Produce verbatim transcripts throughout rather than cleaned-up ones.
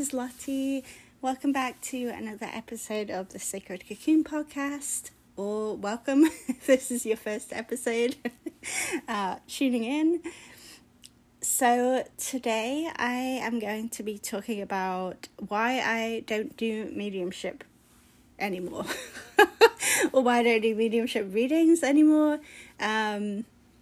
is Lottie. Welcome back to another episode of the Sacred Cocoon podcast, or welcome if this is your first episode uh, tuning in. So today I am going to be talking about why I don't do mediumship anymore, or why I don't do mediumship readings anymore. Um,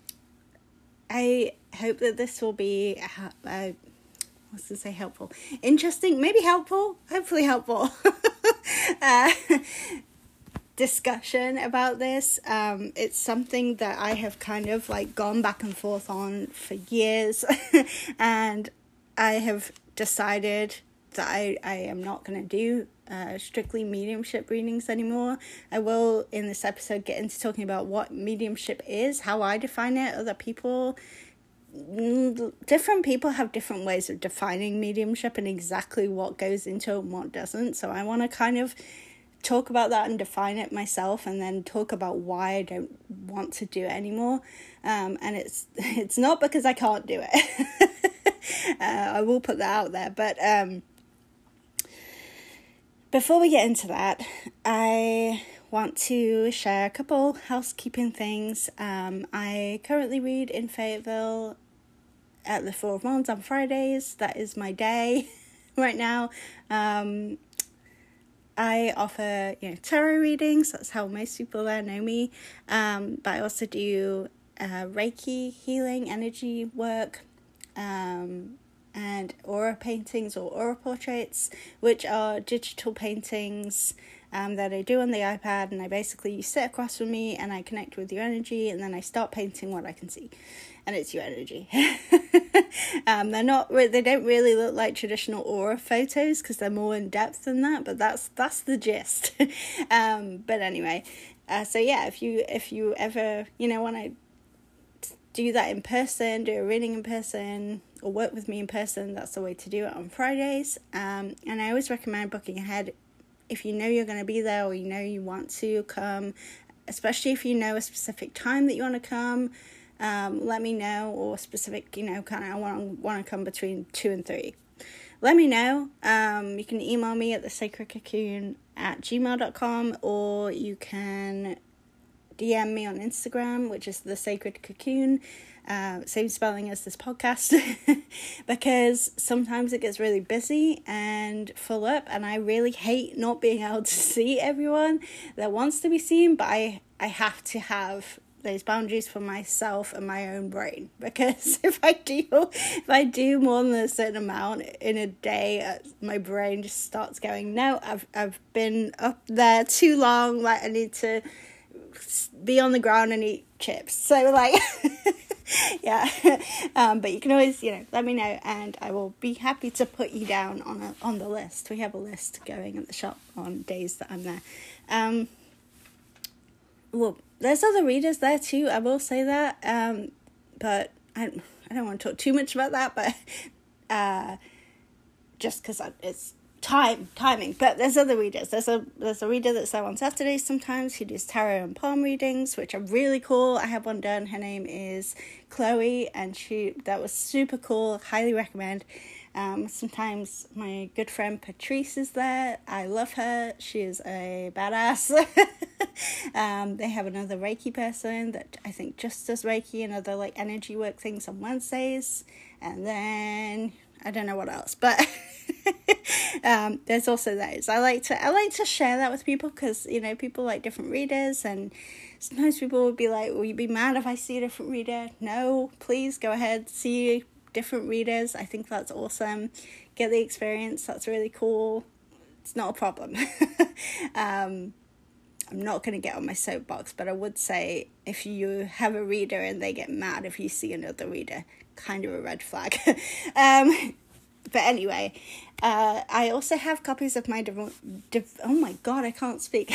I hope that this will be, uh, what's to say, helpful, interesting, maybe helpful, hopefully helpful, uh, discussion about this. Um, it's something that I have kind of like gone back and forth on for years, and I have decided that I, I am not going to do uh, strictly mediumship readings anymore. I will, in this episode, get into talking about what mediumship is, how I define it. Other people, different people have different ways of defining mediumship and exactly what goes into it and what doesn't. So I want to kind of talk about that and define it myself, and then talk about why I don't want to do it anymore. Um, and it's it's not because I can't do it. uh, I will put that out there, but um. Before we get into that, I want to share a couple housekeeping things. Um, I currently read in Fayetteville at the Four of Wands on Fridays. That is my day right now. Um, I offer, you know, tarot readings. That's how most people there know me. Um, but I also do uh, Reiki healing, energy work, um, and aura paintings or aura portraits, which are digital paintings um, that I do on the iPad, and I basically, you sit across from me and I connect with your energy, and then I start painting what I can see, and it's your energy. um, they're not, they don't really look like traditional aura photos because they're more in depth than that, but that's that's the gist. um, but anyway, uh, so yeah, if you if you ever, you know, want to do that in person, do a reading in person, or work with me in person, that's the way to do it on Fridays. Um, and I always recommend booking ahead if you know you're going to be there, or you know you want to come, especially if you know a specific time that you want to come. Um, let me know, or specific, you know, kind of, I want want to come between two and three. Let me know. Um, you can email me at the sacred cocoon at gmail dot com, or you can D M me on Instagram, which is the Sacred Cocoon, uh, same spelling as this podcast, because sometimes it gets really busy and full up, and I really hate not being able to see everyone that wants to be seen, but I, I have to have those boundaries for myself and my own brain, because if I do, if I do more than a certain amount in a day, uh, my brain just starts going, no, I've, I've been up there too long, like I need to be on the ground and eat chips. So like yeah, um but you can always, you know, let me know, and I will be happy to put you down on a on the list. We have a list going at the shop on days that I'm there. Um well, there's other readers there too, I will say that, um but I, I don't want to talk too much about that, but uh just because it's Time, timing, but there's other readers. There's a there's a reader that's there on Saturdays sometimes who does tarot and palm readings, which are really cool. I have one done. Her name is Chloe, and she that was super cool. Highly recommend. Um, sometimes my good friend Patrice is there. I love her. She is a badass. um, they have another Reiki person that I think just does Reiki and other like energy work things on Wednesdays, and then I don't know what else, but um, there's also those. I like to I like to share that with people, because, you know, people like different readers, and sometimes people would be like, will you be mad if I see a different reader? No, please go ahead, see different readers. I think that's awesome. Get the experience. That's really cool. It's not a problem. um, I'm not going to get on my soapbox, but I would say if you have a reader and they get mad if you see another reader, kind of a red flag. um, but anyway, uh, I also have copies of my, div- div- oh my god, I can't speak,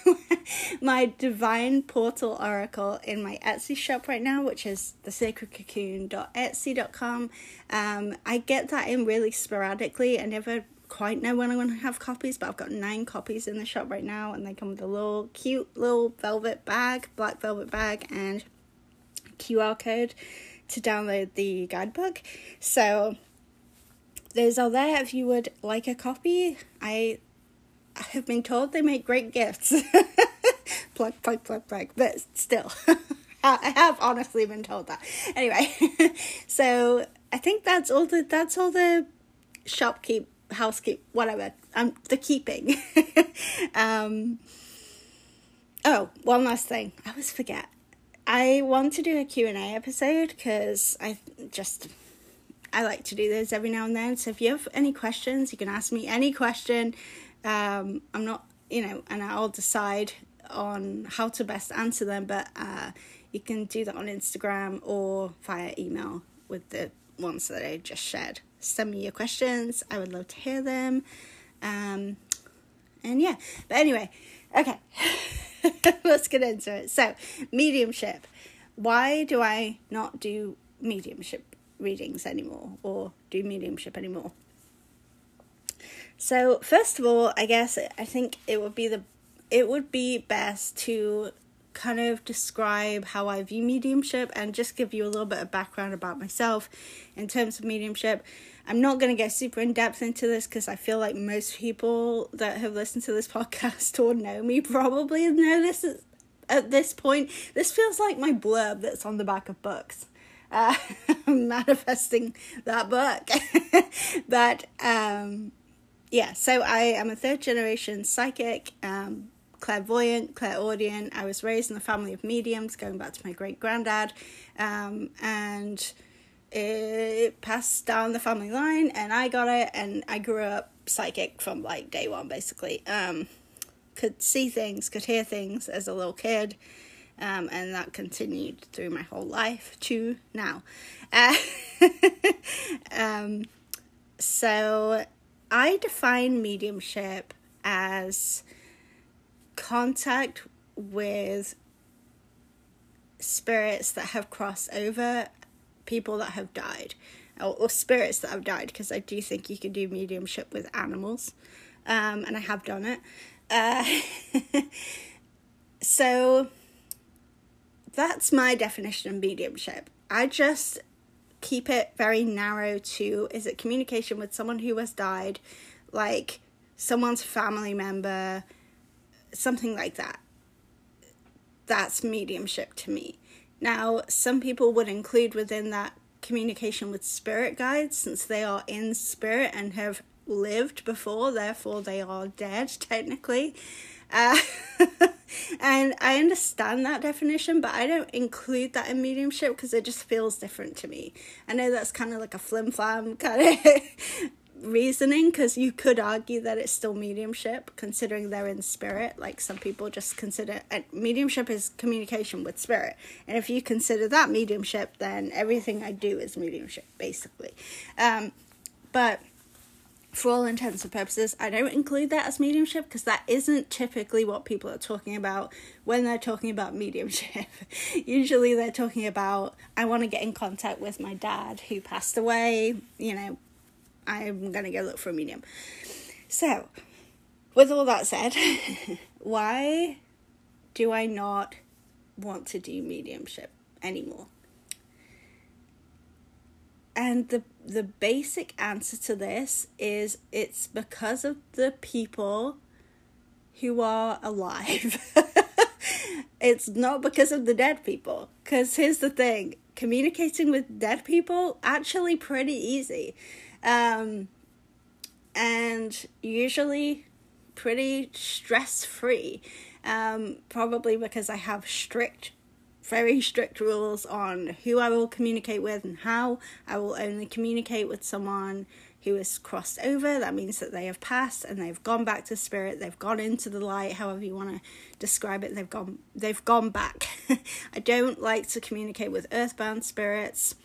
my Divine Portal Oracle in my Etsy shop right now, which is the sacred cocoon dot etsy dot com. Um, I get that in really sporadically. I never quite know when I'm going to have copies, but I've got nine copies in the shop right now, and they come with a little cute little velvet bag, black velvet bag, and Q R code to download the guidebook. So those are there if you would like a copy. I, I have been told they make great gifts. plug, plug, plug, plug. But still, I have honestly been told that. Anyway, so I think that's all the that's all the shopkeep, housekeep, whatever. Um, the keeping. um. Oh, one last thing. I always forget. I want to do a Q and A episode because I just, I like to do this every now and then. So if you have any questions, you can ask me any question. Um, I'm not, you know, and I'll decide on how to best answer them. But uh, you can do that on Instagram or via email with the ones that I just shared. Send me your questions. I would love to hear them. Um, and yeah, but anyway, okay. Let's get into it. So, mediumship. Why do I not do mediumship readings anymore or do mediumship anymore? So, first of all, I guess I think it would be the it would be best to kind of describe how I view mediumship and just give you a little bit of background about myself in terms of mediumship. I'm not going to get super in depth into this because I feel like most people that have listened to this podcast or know me probably know this is, at this point. This feels like my blurb that's on the back of books. Uh, manifesting that book. But um, yeah, so I am a third generation psychic, um, clairvoyant, clairaudient. I was raised in a family of mediums going back to my great granddad. Um, and it passed down the family line and I got it, and I grew up psychic from like day one basically. Um, could see things, could hear things as a little kid, um, and that continued through my whole life to now. Uh, um, so I define mediumship as contact with spirits that have crossed over, people that have died, or, or spirits that have died, because I do think you can do mediumship with animals, um, and I have done it. Uh, so that's my definition of mediumship. I just keep it very narrow to, is it communication with someone who has died, like someone's family member, something like that. That's mediumship to me. Now, some people would include within that communication with spirit guides, since they are in spirit and have lived before, therefore they are dead, technically. Uh, and I understand that definition, but I don't include that in mediumship because it just feels different to me. I know that's kind of like a flim-flam kind of reasoning, because you could argue that it's still mediumship considering they're in spirit. Like some people just consider uh, mediumship is communication with spirit, and if you consider that mediumship, then everything I do is mediumship basically. Um, but for all intents and purposes, I don't include that as mediumship because that isn't typically what people are talking about when they're talking about mediumship. Usually they're talking about, I want to get in contact with my dad who passed away, you know, I'm going to go look for a medium. So, with all that said, why do I not want to do mediumship anymore? And the the basic answer to this is it's because of the people who are alive. It's not because of the dead people. Because here's the thing, communicating with dead people, actually pretty easy. Um, and usually pretty stress-free. Um, probably because I have strict, very strict rules on who I will communicate with and how. I will only communicate with someone who has crossed over. That means that they have passed and they've gone back to spirit. They've gone into the light, however you want to describe it. They've gone, they've gone back. I don't like to communicate with earthbound spirits.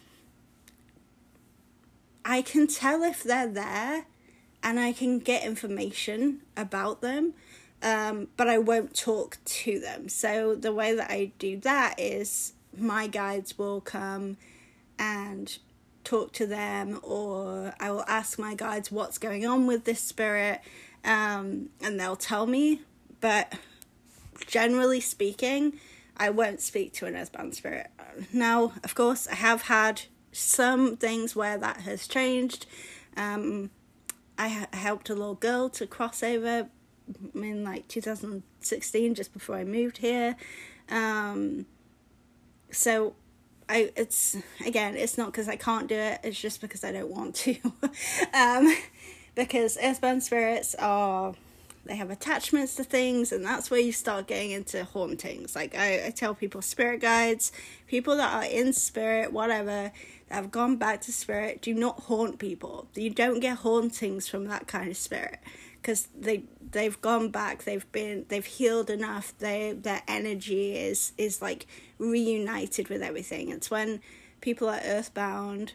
I can tell if they're there and I can get information about them, um, but I won't talk to them. So the way that I do that is my guides will come and talk to them, or I will ask my guides what's going on with this spirit, um, and they'll tell me. But generally speaking, I won't speak to an earthbound spirit. Now, of course, I have had some things where that has changed, Um, I ha- helped a little girl to cross over in like two thousand sixteen, just before I moved here. Um, so I, it's, again, it's not because I can't do it, it's just because I don't want to. um, because earthbound spirits are, they have attachments to things, and that's where you start getting into hauntings. Like I, I tell people, spirit guides, people that are in spirit, whatever, that have gone back to spirit, do not haunt people. You don't get hauntings from that kind of spirit, because they they've gone back, they've been they've healed enough, they their energy is is like reunited with everything. It's when people are earthbound,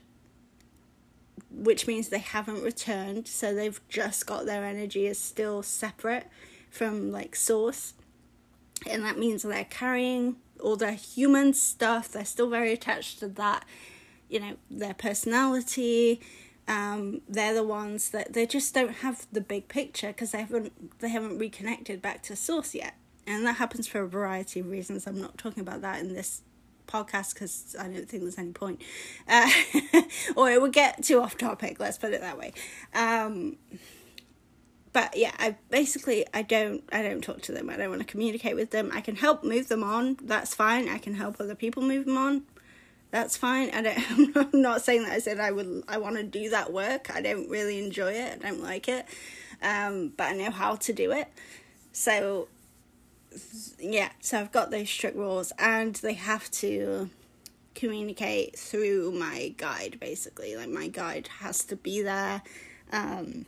which means they haven't returned, so they've just got their energy is still separate from like source, and that means they're carrying all their human stuff, they're still very attached to that, you know, their personality. Um, they're the ones that they just don't have the big picture, because they haven't they haven't reconnected back to source yet, and that happens for a variety of reasons. I'm not talking about that in this podcast because I don't think there's any point, uh, or it would get too off topic. Let's put it that way. Um, but yeah, I basically I don't I don't talk to them. I don't want to communicate with them. I can help move them on. That's fine. I can help other people move them on. That's fine. I don't, I'm not saying that I said I would, I want to do that work. I don't really enjoy it. I don't like it. Um, but I know how to do it. So, yeah. So I've got those strict rules, and they have to communicate through my guide, basically. Like, my guide has to be there, um,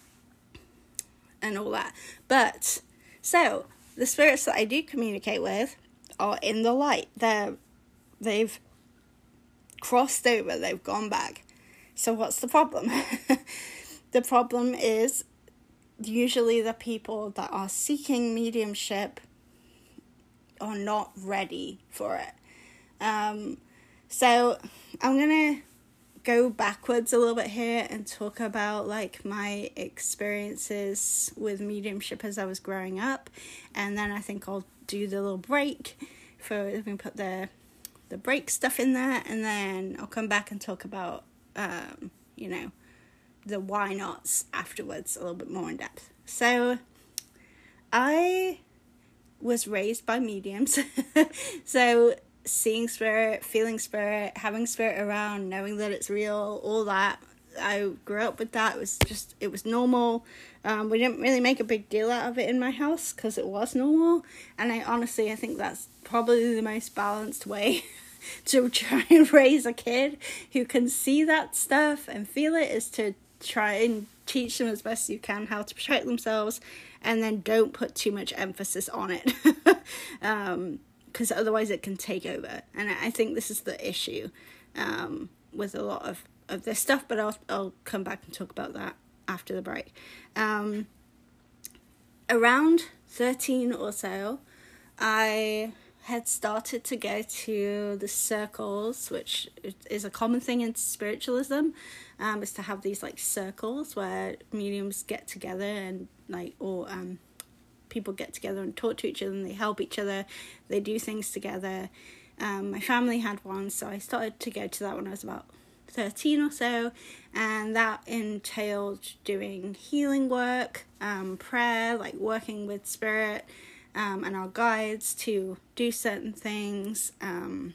and all that. But, so, the spirits that I do communicate with are in the light. They're, they've crossed over, they've gone back. So what's the problem? The problem is usually the people that are seeking mediumship are not ready for it. Um, so I'm gonna go backwards a little bit here and talk about like my experiences with mediumship as I was growing up, and then I think I'll do the little break for, let me put the the break stuff in there, and then I'll come back and talk about, um, you know, the why nots afterwards, a little bit more in depth. So, I was raised by mediums, so seeing spirit, feeling spirit, having spirit around, knowing that it's real, all that, I grew up with that. It was just, it was normal. Um, we didn't really make a big deal out of it in my house because it was normal. And I honestly, I think that's probably the most balanced way to try and raise a kid who can see that stuff and feel it, is to try and teach them as best you can how to protect themselves, and then don't put too much emphasis on it. um, because otherwise it can take over. And I think this is the issue um, with a lot of, of this stuff, but I'll, I'll come back and talk about that after the break. Um, around thirteen or so, I had started to go to the circles, which is a common thing in spiritualism, um, is to have these like circles where mediums get together and like, or um, people get together and talk to each other, and they help each other, they do things together. Um, my family had one, so I started to go to that when I was about thirteen or so, and that entailed doing healing work, um, prayer, like working with spirit, um, and our guides to do certain things, um,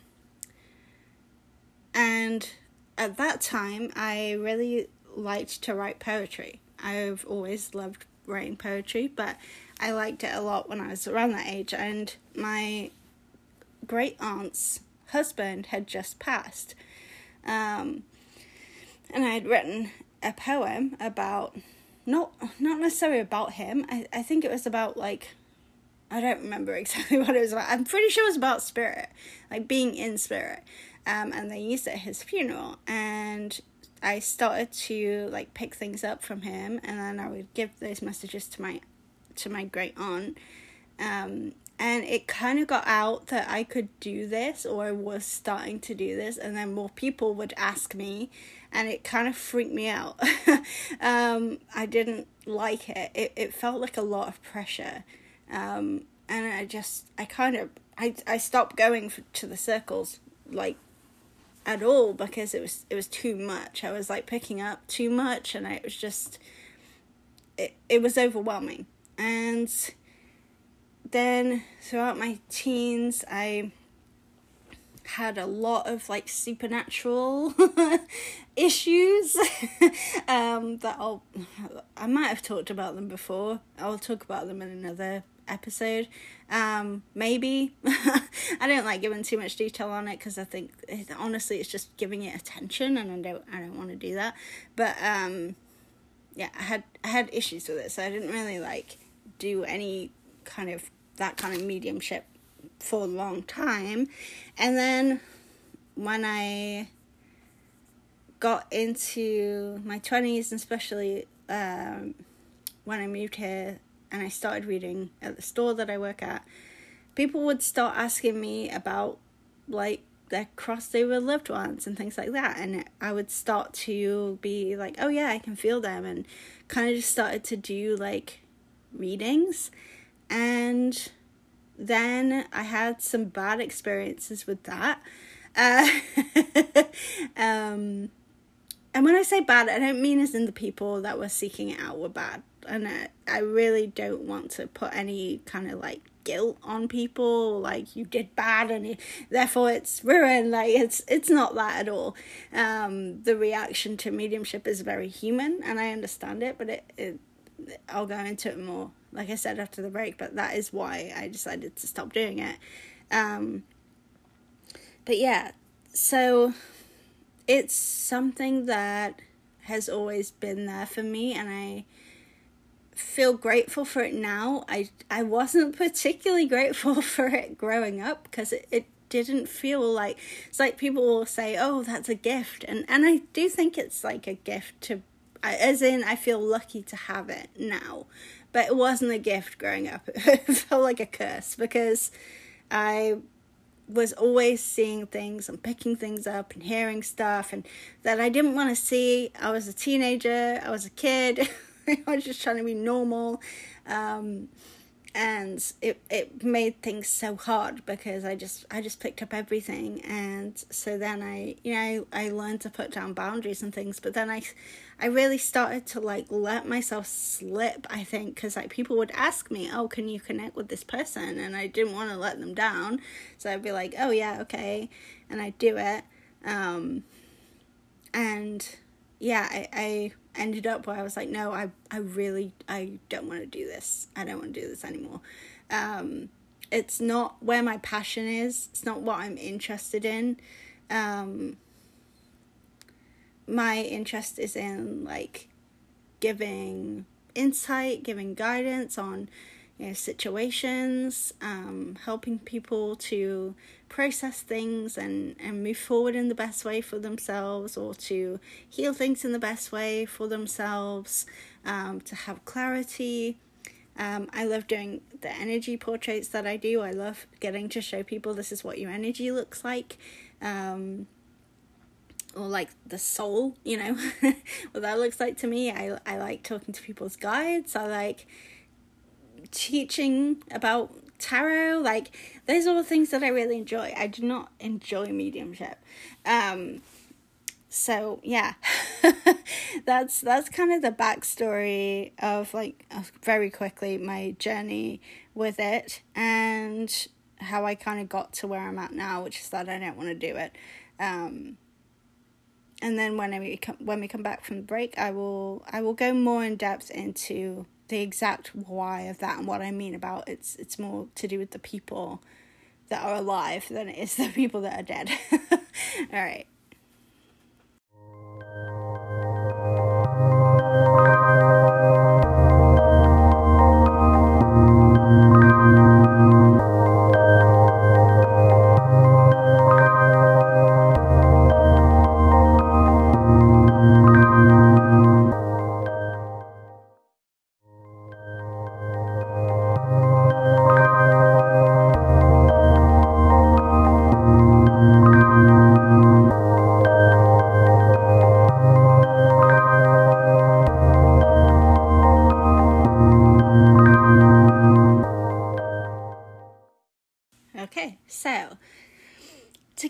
and at that time, I really liked to write poetry. I've always loved writing poetry, but I liked it a lot when I was around that age, and my great aunt's husband had just passed, um, and I had written a poem about, not not necessarily about him, I, I think it was about, like, I don't remember exactly what it was about, I'm pretty sure it was about spirit, like being in spirit, um, and they used it at his funeral, and I started to, like, pick things up from him, and then I would give those messages to my to my great aunt, um, and it kind of got out that I could do this, or I was starting to do this, and then more people would ask me, and it kind of freaked me out. um, I didn't like it. it. It felt like a lot of pressure, um, and I just, I kind of, I, I stopped going for, to the circles, like, at all, because it was it was too much. I was like picking up too much, and it was just it, it was overwhelming. And then throughout my teens, I had a lot of like supernatural issues um that I'll I might have talked about them before. I'll talk about them in another episode, um maybe. I don't like giving too much detail on it, because I think it, honestly it's just giving it attention, and I don't I don't want to do that. But um yeah, I had I had issues with it, so I didn't really like do any kind of that kind of mediumship for a long time. And then when I got into my twenties, and especially um, when I moved here and I started reading at the store that I work at, people would start asking me about like their crossed over loved ones and things like that, and I would start to be like, oh yeah, I can feel them, and kind of just started to do like readings. And then I had some bad experiences with that. Uh, um, and when I say bad, I don't mean as in the people that were seeking it out were bad. And I, I really don't want to put any kind of like guilt on people, like you did bad and you, therefore it's ruined. Like it's it's not that at all. Um, the reaction to mediumship is very human, and I understand it, but it, it I'll go into it more, like I said, after the break, but that is why I decided to stop doing it. Um, but yeah, so it's something that has always been there for me, and I feel grateful for it now. I, I wasn't particularly grateful for it growing up, because it, it didn't feel like, it's like people will say, oh, that's a gift. And, and I do think it's like a gift to, as in I feel lucky to have it now. But it wasn't a gift growing up. It felt like a curse, because I was always seeing things and picking things up and hearing stuff and that I didn't want to see. I was a teenager. I was a kid. I was just trying to be normal. Um, and it, it made things so hard, because I just I just picked up everything. And so then I, you know, I learned to put down boundaries and things. But then I, I really started to like let myself slip, I think, because like people would ask me, oh, can you connect with this person? And I didn't want to let them down. So I'd be like, oh yeah, okay. And I'd do it. Um, and yeah, I, I ended up where I was like, no, I, I really, I don't want to do this. I don't want to do this anymore. Um, it's not where my passion is. It's not what I'm interested in. Um, my interest is in like giving insight, giving guidance on, you know, situations, um, helping people to process things and, and move forward in the best way for themselves, or to heal things in the best way for themselves, um, to have clarity. Um, I love doing the energy portraits that I do. I love getting to show people this is what your energy looks like. Um, or like the soul, you know, what that looks like to me. I, I like talking to people's guides. I like teaching about tarot. Like those are all things that I really enjoy. I do not enjoy mediumship. Um, so yeah, that's, that's kind of the backstory of like, very quickly, my journey with it and how I kind of got to where I'm at now, which is that I don't want to do it. Um, and then when we come, when we come back from the break, I will, I will go more in depth into the exact why of that and what I mean about it's it's more to do with the people that are alive than it is the people that are dead. All right.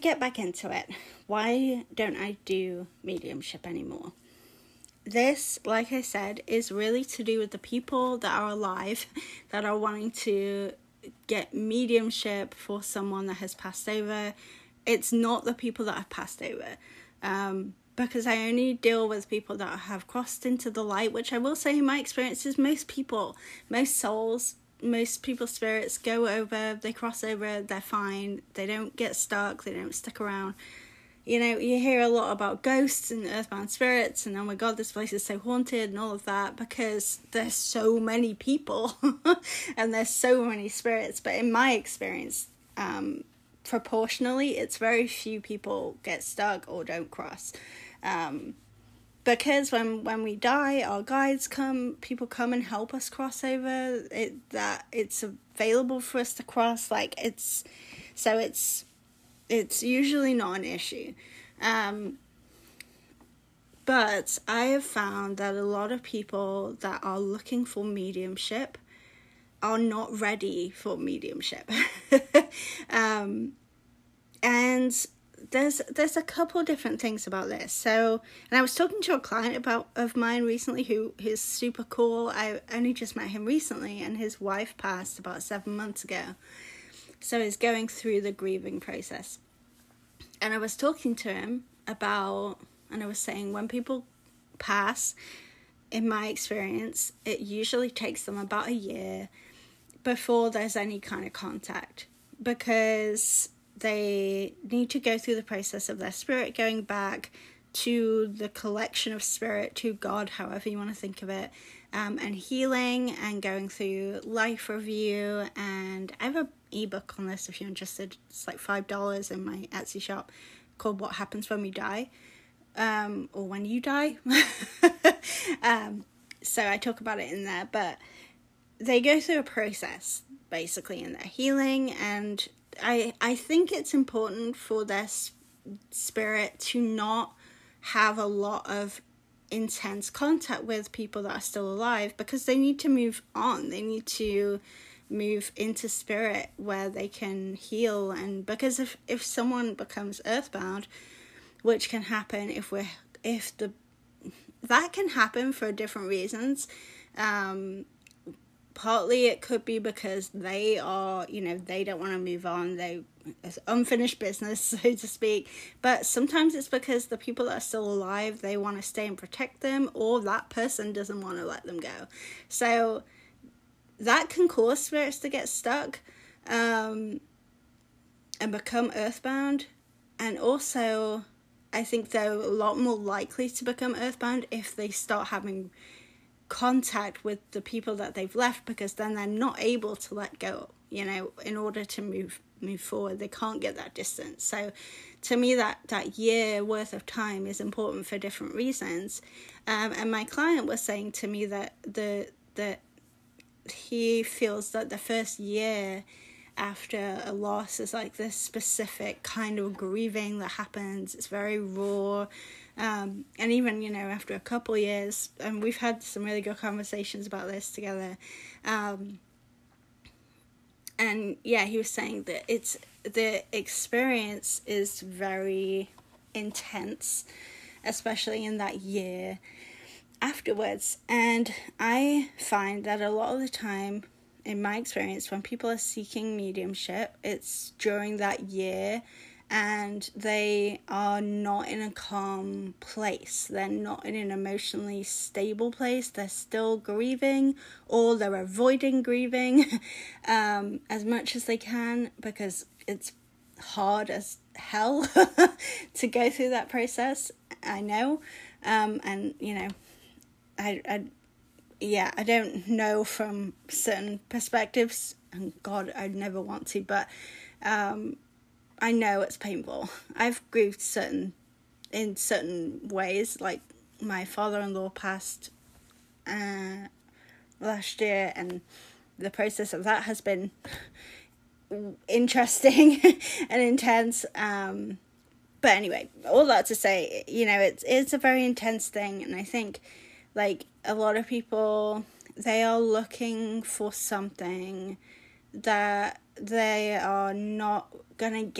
get back into it, why don't I do mediumship anymore? This, like I said, is really to do with the people that are alive that are wanting to get mediumship for someone that has passed over. It's not the people that have passed over. Um, because I only deal with people that have crossed into the light, which I will say in my experience is most people, most souls, most people's spirits go over, they cross over, they're fine, they don't get stuck, they don't stick around. You know, you hear a lot about ghosts and earthbound spirits and, oh my God, this place is so haunted and all of that, because there's so many people and there's so many spirits. But in my experience, um, proportionally, it's very few people get stuck or don't cross. Um, because when, when we die, our guides come, people come and help us cross over, it, that it's available for us to cross. Like it's, so it's, It's usually not an issue. Um, but I have found that a lot of people that are looking for mediumship are not ready for mediumship. um, and there's there's a couple different things about this. So, and I was talking to a client about of mine recently who is super cool. I only just met him recently, and his wife passed about seven months ago. So he's going through the grieving process. And I was talking to him about, and I was saying when people pass, in my experience, it usually takes them about a year before there's any kind of contact. Because they need to go through the process of their spirit going back to the collection of spirit, to God, however you want to think of it, um, and healing and going through life review. And I have a ebook on this if you're interested. It's like five dollars in my Etsy shop called What Happens When We Die, um, or When You Die. um, so I talk about it in there, but they go through a process basically in their healing, and I I think it's important for their spirit to not have a lot of intense contact with people that are still alive, because they need to move on. They need to move into spirit where they can heal. And because if if someone becomes earthbound, which can happen if we're if the that can happen for different reasons. Um partly it could be because they are, you know, they don't want to move on, they it's unfinished business, so to speak. But sometimes it's because the people that are still alive, they want to stay and protect them, or that person doesn't want to let them go. So that can cause spirits to get stuck um, and become earthbound. And also, I think they're a lot more likely to become earthbound if they start having contact with the people that they've left, because then they're not able to let go, you know, in order to move move forward. They can't get that distance. So to me, that, that year worth of time is important for different reasons. Um, and my client was saying to me that the that he feels that the first year after a loss is like this specific kind of grieving that happens. It's very raw. Um, and even, you know, after a couple years, and we've had some really good conversations about this together. Um, and yeah, he was saying that it's, the experience is very intense, especially in that year afterwards. And I find that a lot of the time, in my experience, when people are seeking mediumship, it's during that year, and they are not in a calm place. They're not in an emotionally stable place. They're still grieving, or they're avoiding grieving um, as much as they can, because it's hard as hell to go through that process. I know. Um, and, you know, I, I, yeah, I don't know from certain perspectives, and God, I'd never want to, but um, I know it's painful. I've grieved certain in certain ways, like my father-in-law passed uh, last year, and the process of that has been interesting and intense. Um, but anyway, all that to say, you know, it's it's a very intense thing, and I think, like, a lot of people, they are looking for something that they are not gonna get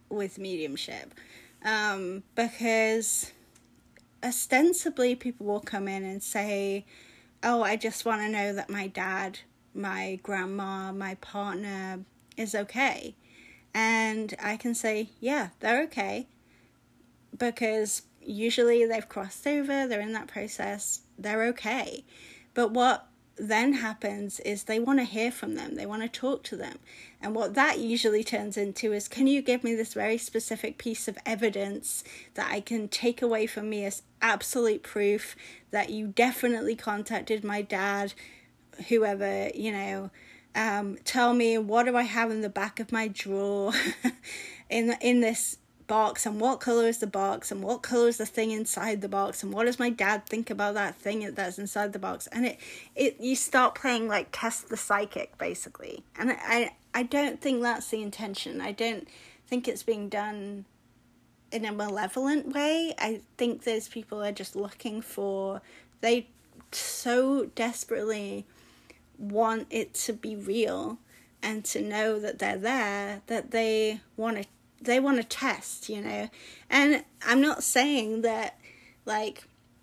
with mediumship, um, because ostensibly people will come in and say, oh, I just want to know that my dad, my grandma, my partner is okay. And I can say, yeah, they're okay, because usually they've crossed over, they're in that process, they're okay. But what then happens is they want to hear from them, they want to talk to them. And what that usually turns into is, can you give me this very specific piece of evidence that I can take away from me as absolute proof that you definitely contacted my dad, whoever, you know, um, tell me, what do I have in the back of my drawer in in this box, and what color is the box, and what color is the thing inside the box, and what does my dad think about that thing that's inside the box? And it, it you start playing like test the psychic, basically. And I, I don't think that's the intention. I don't think it's being done in a malevolent way. I think those people are just looking for, they so desperately want it to be real and to know that they're there, that they want to they want to test, you know. And I'm not saying that, like,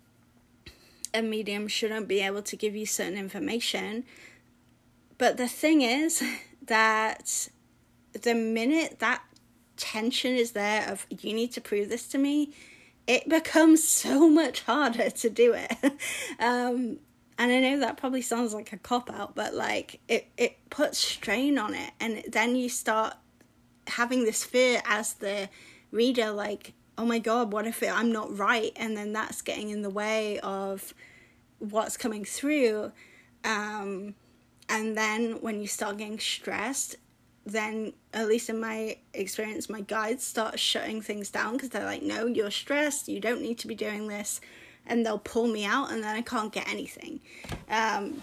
a medium shouldn't be able to give you certain information, but the thing is that the minute that tension is there of, you need to prove this to me, it becomes so much harder to do it. um, and I know that probably sounds like a cop-out, but, like, it, it puts strain on it, and then you start having this fear as the reader, like, oh my god, what if I'm not right? And then that's getting in the way of what's coming through. Um, and then when you start getting stressed, then, at least in my experience, my guides start shutting things down, because they're like, no, you're stressed, you don't need to be doing this. And they'll pull me out, and then I can't get anything. Um,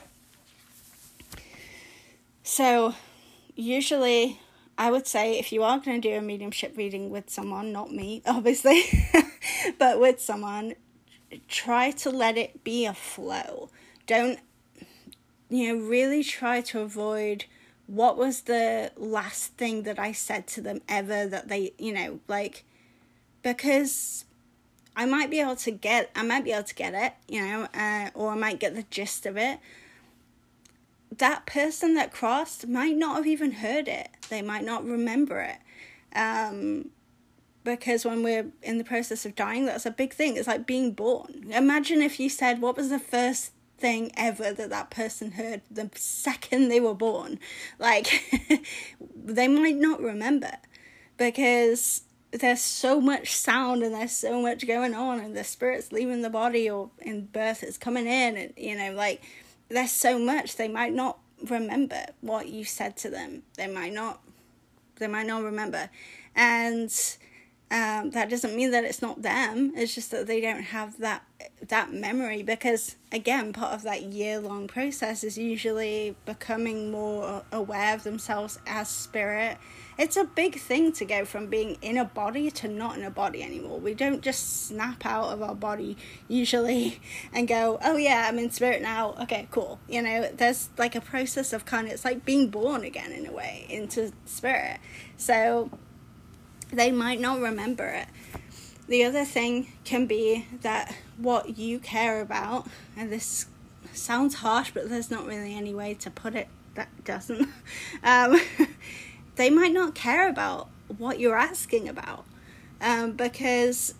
so usually I would say, if you are going to do a mediumship reading with someone, not me, obviously, but with someone, try to let it be a flow. Don't, you know, really try to avoid, what was the last thing that I said to them ever that they, you know, like, because I might be able to get, I might be able to get it, you know, uh, or I might get the gist of it. That person that crossed might not have even heard it. They might not remember it. Um, because when we're in the process of dying, that's a big thing. It's like being born. Imagine if you said, what was the first thing ever that that person heard the second they were born? Like, they might not remember, because there's so much sound and there's so much going on, and the spirit's leaving the body, or in birth it's coming in, and, you know, like, there's so much. They might not remember what you said to them. They might not, they might not remember. And um, that doesn't mean that it's not them. It's just that they don't have that, that memory, because, again, part of that year-long process is usually becoming more aware of themselves as spirit. It's a big thing to go from being in a body to not in a body anymore. We don't just snap out of our body usually and go, oh yeah, I'm in spirit now. Okay, cool. You know, there's like a process of kind of, it's like being born again in a way into spirit. So they might not remember it. The other thing can be that what you care about, and this sounds harsh, but there's not really any way to put it that doesn't, um, they might not care about what you're asking about, um, because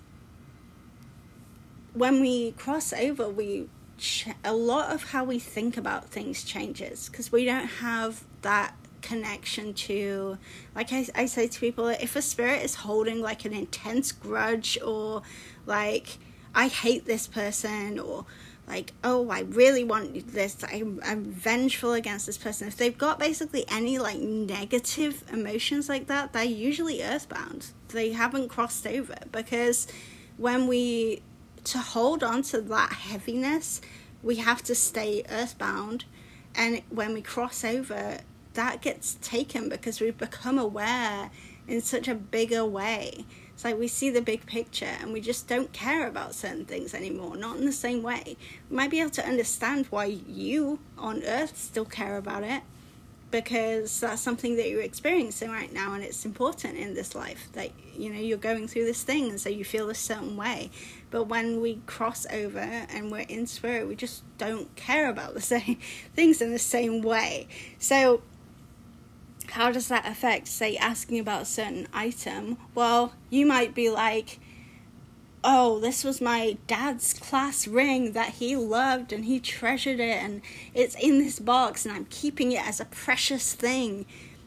when we cross over, we ch- a lot of how we think about things changes, because we don't have that connection to, like I, I say to people, if a spirit is holding like an intense grudge, or like, I hate this person, or like, oh, I really want this, I'm, I'm vengeful against this person. If they've got basically any like negative emotions like that, they're usually earthbound. They haven't crossed over, because when we, to hold on to that heaviness, we have to stay earthbound. And when we cross over, that gets taken, because we've become aware in such a bigger way. It's like we see the big picture, and we just don't care about certain things anymore, not in the same way. We might be able to understand why you on Earth still care about it, because that's something that you're experiencing right now, and it's important in this life that, you know, you're going through this thing, and so you feel a certain way. But when we cross over and we're in spirit, we just don't care about the same things in the same way. So how does that affect, say, asking about a certain item? Well, you might be like, oh, this was my dad's class ring that he loved and he treasured it, and it's in this box and I'm keeping it as a precious thing.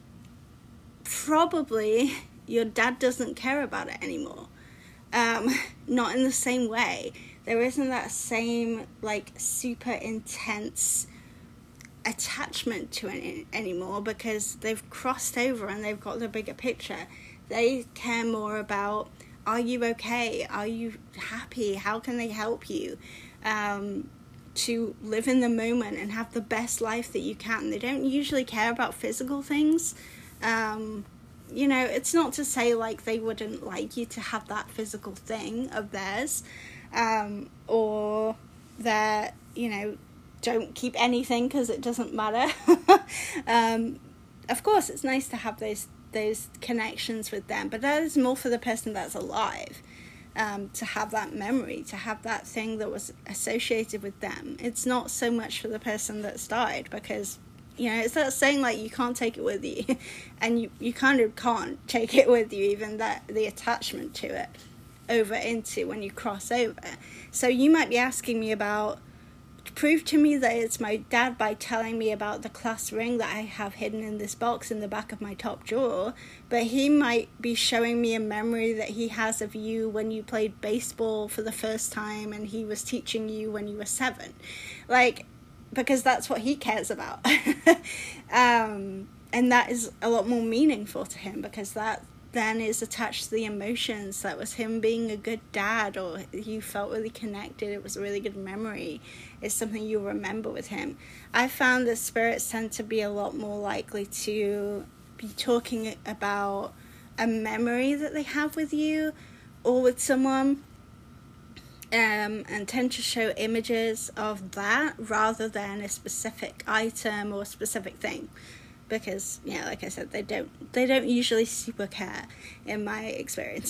Probably your dad doesn't care about it anymore. Um, not in the same way. There isn't that same, like, super intense attachment to it anymore, because they've crossed over and they've got the bigger picture. They care more about, are you okay? Are you happy? How can they help you um, to live in the moment and have the best life that you can? They don't usually care about physical things. Um, you know, it's not to say like they wouldn't like you to have that physical thing of theirs, um, or that, you know, don't keep anything because it doesn't matter. um, of course, it's nice to have those those connections with them, but that is more for the person that's alive, um, to have that memory, to have that thing that was associated with them. It's not so much for the person that's died, because, you know, it's that saying, like, you can't take it with you, and you, you kind of can't take it with you, even that the attachment to it over into when you cross over. So you might be asking me about, prove to me that it's my dad by telling me about the class ring that I have hidden in this box in the back of my top drawer, but he might be showing me a memory that he has of you when you played baseball for the first time and he was teaching you when you were seven. Like, because that's what he cares about. um, and that is a lot more meaningful to him, because that then is attached to the emotions. That was him being a good dad, or you felt really connected. It was a really good memory. It's something you remember with him. I found that spirits tend to be a lot more likely to be talking about a memory that they have with you or with someone, um, and tend to show images of that rather than a specific item or a specific thing. Because, yeah, like I said, they don't they don't usually super care, in my experience.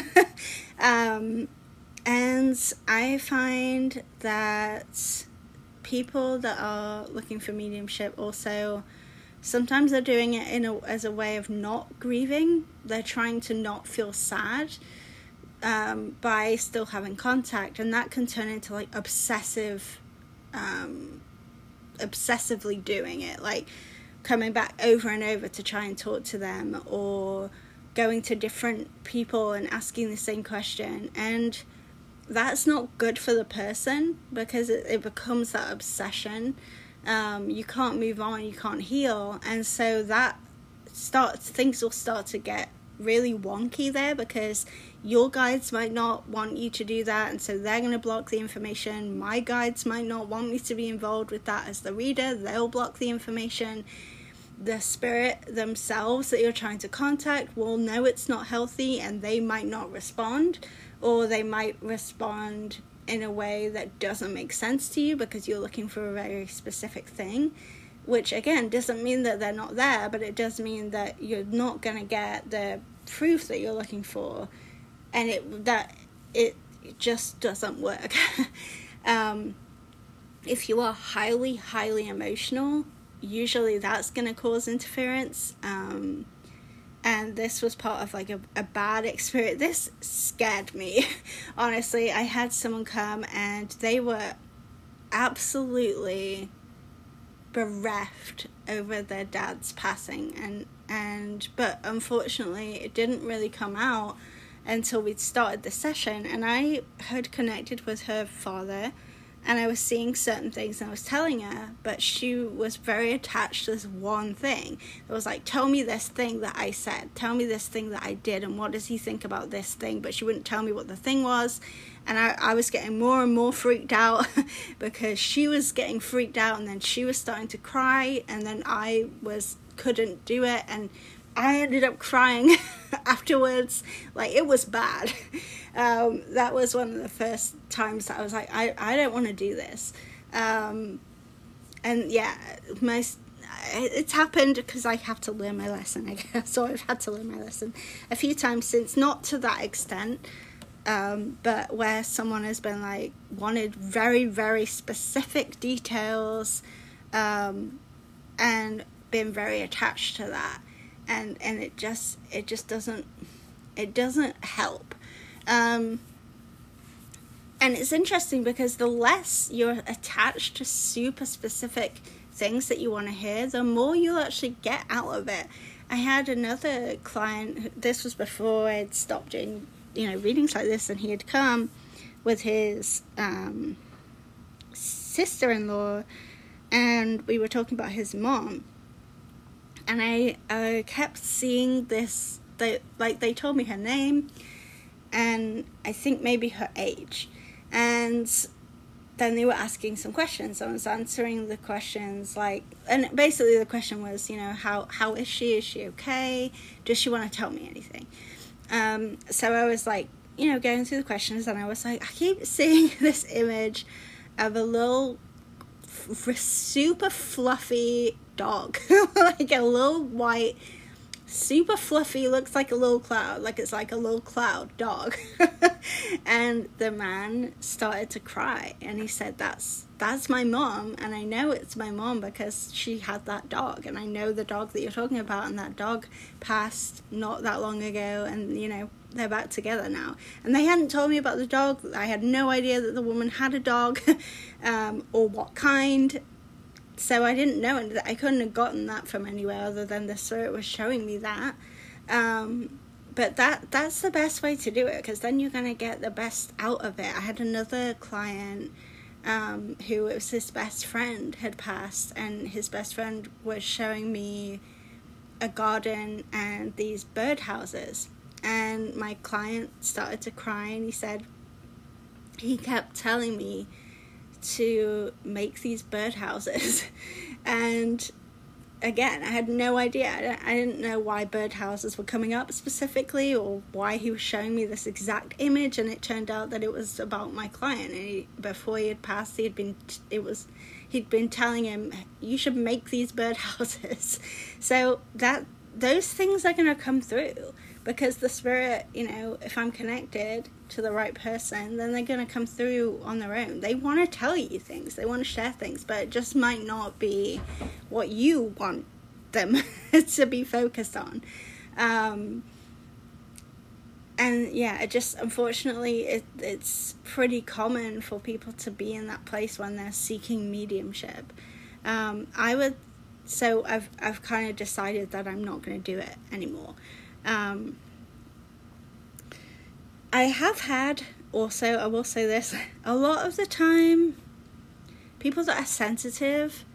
um, and I find that people that are looking for mediumship also, sometimes they're doing it in a, as a way of not grieving. They're trying to not feel sad um, by still having contact, and that can turn into, like, obsessive, um, obsessively doing it, like coming back over and over to try and talk to them, or going to different people and asking the same question. And that's not good for the person, because it, it becomes that obsession. Um, you can't move on, you can't heal, and so that starts, things will start to get really wonky there, because your guides might not want you to do that, and so they're going to block the information. My guides might not want me to be involved with that as the reader. They'll block the information. The spirit themselves that you're trying to contact will know it's not healthy, and they might not respond, or they might respond in a way that doesn't make sense to you because you're looking for a very specific thing, which again doesn't mean that they're not there, but it does mean that you're not going to get the proof that you're looking for, and it that it just doesn't work. um, if you are highly, highly emotional, usually that's going to cause interference. Um, and this was part of like a, a bad experience. This scared me. Honestly, I had someone come and they were absolutely bereft over their dad's passing. And, and, but unfortunately it didn't really come out until we'd started the session. And I had connected with her father, and I was seeing certain things, and I was telling her, but she was very attached to this one thing. It was like, tell me this thing that I said, tell me this thing that I did, and what does he think about this thing? But she wouldn't tell me what the thing was, and I, I was getting more and more freaked out because she was getting freaked out, and then she was starting to cry, and then I was couldn't do it, and I ended up crying afterwards. Like, it was bad. Um, that was one of the first times that I was like, I, I don't want to do this. Um, and yeah, most, it's happened because I have to learn my lesson, I guess. So I've had to learn my lesson a few times since, not to that extent, um, but where someone has been like, wanted very, very specific details, um, and been very attached to that. And, and it just, it just doesn't, it doesn't help. Um, and it's interesting because the less you're attached to super specific things that you want to hear, the more you'll actually get out of it. I had another client, this was before I'd stopped doing, you know, readings like this, and he had come with his um, sister-in-law, and we were talking about his mom, and I, I kept seeing this, they, like, they told me her name, and I think maybe her age, and then they were asking some questions. I was answering the questions, like, and basically the question was, you know, how, how is she? Is she okay? Does she want to tell me anything? Um, so I was like, you know, going through the questions, and I was like, I keep seeing this image of a little f- super fluffy dog, like a little white, super fluffy, looks like a little cloud, like it's like a little cloud dog. And the man started to cry, and he said, that's that's my mom, and I know it's my mom because she had that dog, and I know the dog that you're talking about, and that dog passed not that long ago, and you know, they're back together now. And they hadn't told me about the dog. I had no idea that the woman had a dog, um, or what kind. So I didn't know, and I couldn't have gotten that from anywhere other than the spirit was showing me that. Um, but that that's the best way to do it, because then you're going to get the best out of it. I had another client um, who, it was his best friend had passed, and his best friend was showing me a garden and these birdhouses. And my client started to cry, and he said he kept telling me to make these birdhouses. And again, I had no idea. I didn't know why birdhouses were coming up specifically, or why he was showing me this exact image. And it turned out that it was about my client. And he, before he had passed, he had been it was he'd been telling him, you should make these birdhouses. So that those things are going to come through, because the spirit, you know, if I'm connected to the right person, then they're going to come through on their own. They want to tell you things, they want to share things, but it just might not be what you want them to be focused on. Um, and yeah, it just, unfortunately, it, it's pretty common for people to be in that place when they're seeking mediumship. Um, I would, so I've, I've kind of decided that I'm not going to do it anymore. Um, I have had, also, I will say this, a lot of the time, people that are sensitive,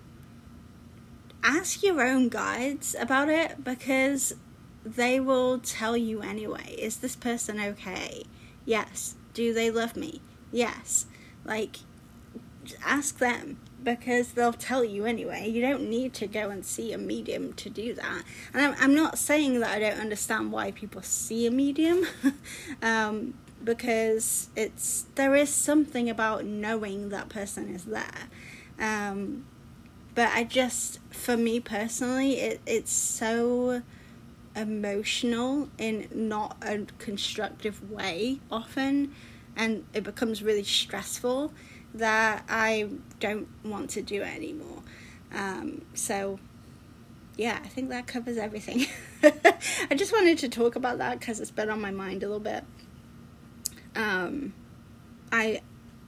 ask your own guides about it, because they will tell you anyway. Is this person okay? Yes. Do they love me? Yes. Like, ask them, because they'll tell you anyway. You don't need to go and see a medium to do that. And I'm, I'm not saying that I don't understand why people see a medium, um, because it's there is something about knowing that person is there. Um, but I just, for me personally, it it's so emotional in not a constructive way often, and it becomes really stressful, that I don't want to do it anymore. Um, so, yeah, I think that covers everything. I just wanted to talk about that because it's been on my mind a little bit. Um, I,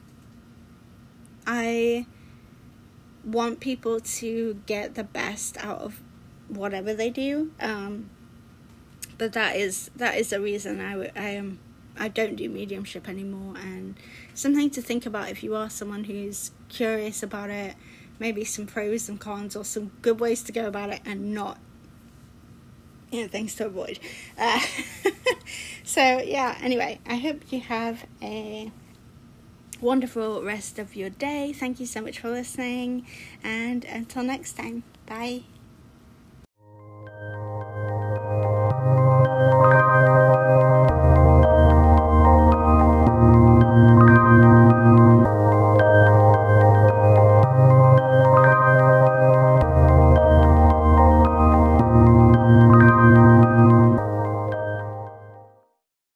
I want people to get the best out of whatever they do. Um, but that is that is the reason I, I am. I don't do mediumship anymore, and something to think about if you are someone who's curious about it, maybe some pros and cons, or some good ways to go about it, and not, you know, things to avoid. Uh, so, yeah, anyway, I hope you have a wonderful rest of your day. Thank you so much for listening, and until next time, bye.